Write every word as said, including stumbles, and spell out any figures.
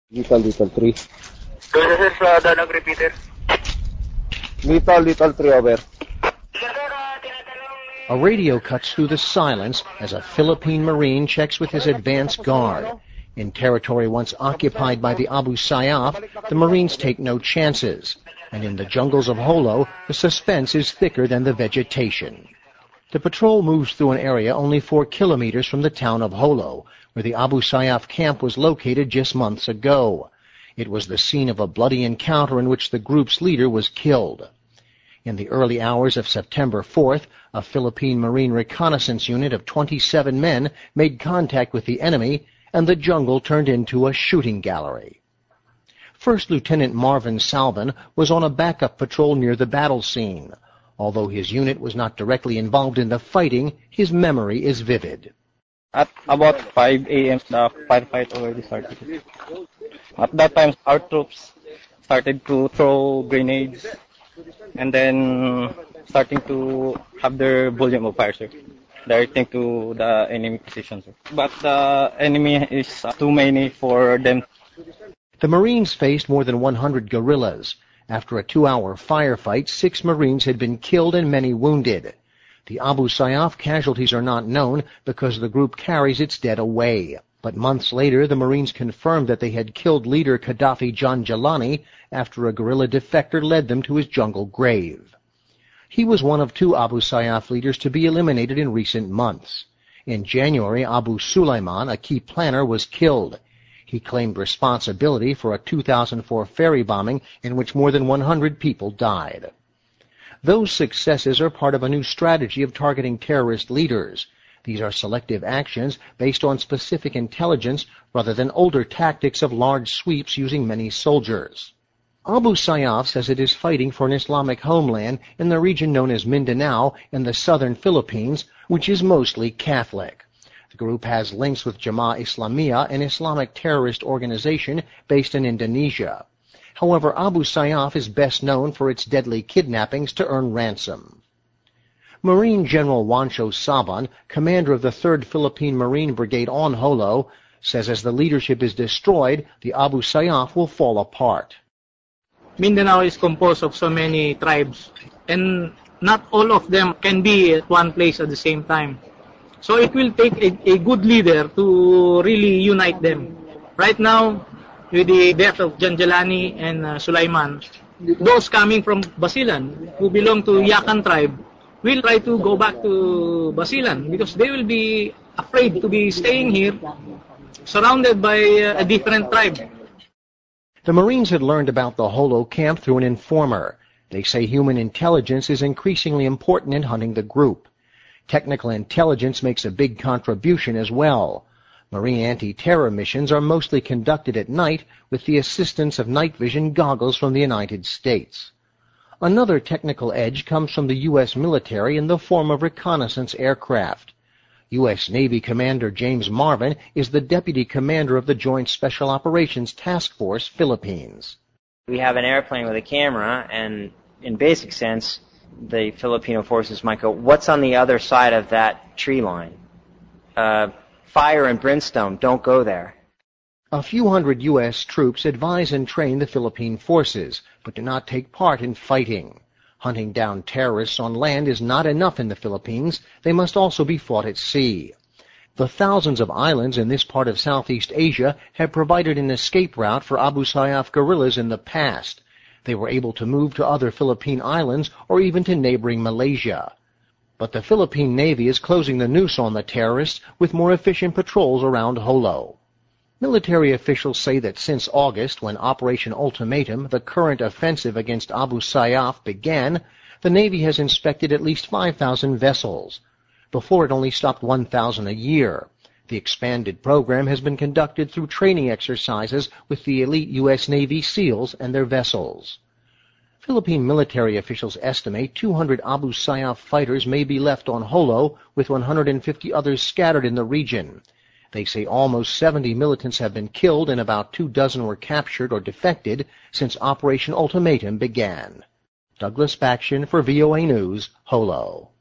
Lethal, Lethal three. Go sir, sa Danog repeater. Lethal, Lethal three, over. A radio cuts through the silence as a Philippine Marine checks with his advance guard. In territory once occupied by the Abu Sayyaf, the Marines take no chances. And in the jungles of Jolo, the suspense is thicker than the vegetation. The patrol moves through an area only four kilometers from the town of Jolo, where the Abu Sayyaf camp was located just months ago. It was the scene of a bloody encounter in which the group's leader was killed. In the early hours of September fourth, a Philippine Marine reconnaissance unit of twenty-seven men made contact with the enemy, and the jungle turned into a shooting gallery. First Lieutenant Marvin Salvin was on a backup patrol near the battle scene. Although his unit was not directly involved in the fighting, his memory is vivid. At about five a m, the firefight already started. At that time, our troops started to throw grenades and then starting to have their volume of fire, sir, directing to the enemy position, sir. But the enemy is too many for them. The Marines faced more than one hundred guerrillas. After a two-hour firefight, six Marines had been killed and many wounded. The Abu Sayyaf casualties are not known because the group carries its dead away. But months later, the Marines confirmed that they had killed leader Gaddafi John Jelani after a guerrilla defector led them to his jungle grave. He was one of two Abu Sayyaf leaders to be eliminated in recent months. In January, Abu Sulaiman, a key planner, was killed. He claimed responsibility for a two thousand four ferry bombing in which more than one hundred people died. Those successes are part of a new strategy of targeting terrorist leaders. These are selective actions based on specific intelligence rather than older tactics of large sweeps using many soldiers. Abu Sayyaf says it is fighting for an Islamic homeland in the region known as Mindanao in the southern Philippines, which is mostly Catholic. The group has links with Jemaah Islamiyah, an Islamic terrorist organization based in Indonesia. However, Abu Sayyaf is best known for its deadly kidnappings to earn ransom. Marine General Juancho Saban, commander of the third Philippine Marine Brigade on Jolo, says as the leadership is destroyed, the Abu Sayyaf will fall apart. Mindanao is composed of so many tribes, and not all of them can be at one place at the same time. So it will take a, a good leader to really unite them. Right now, with the death of John Jelani and uh, Sulaiman, those coming from Basilan, who belong to Yakan tribe, will try to go back to Basilan because they will be afraid to be staying here, surrounded by uh, a different tribe. The Marines had learned about the Jolo camp through an informer. They say human intelligence is increasingly important in hunting the group. Technical intelligence makes a big contribution as well. Marine anti-terror missions are mostly conducted at night with the assistance of night vision goggles from the United States. Another technical edge comes from the U S military in the form of reconnaissance aircraft. U S Navy Commander James Marvin is the Deputy Commander of the Joint Special Operations Task Force, Philippines. We have an airplane with a camera, and in basic sense, the Filipino forces might go, what's on the other side of that tree line? Uh, fire and brimstone, don't go there. A few hundred U S troops advise and train the Philippine forces, but do not take part in fighting. Hunting down terrorists on land is not enough in the Philippines. They must also be fought at sea. The thousands of islands in this part of Southeast Asia have provided an escape route for Abu Sayyaf guerrillas in the past. They were able to move to other Philippine islands or even to neighboring Malaysia. But the Philippine Navy is closing the noose on the terrorists with more efficient patrols around Jolo. Military officials say that since August, when Operation Ultimatum, the current offensive against Abu Sayyaf, began, the Navy has inspected at least five thousand vessels. Before, it only stopped one thousand a year. The expanded program has been conducted through training exercises with the elite U S Navy SEALs and their vessels. Philippine military officials estimate two hundred Abu Sayyaf fighters may be left on Jolo, with one hundred fifty others scattered in the region. They say almost seventy militants have been killed and about two dozen were captured or defected since Operation Ultimatum began. Douglas Baction for V O A News, Jolo.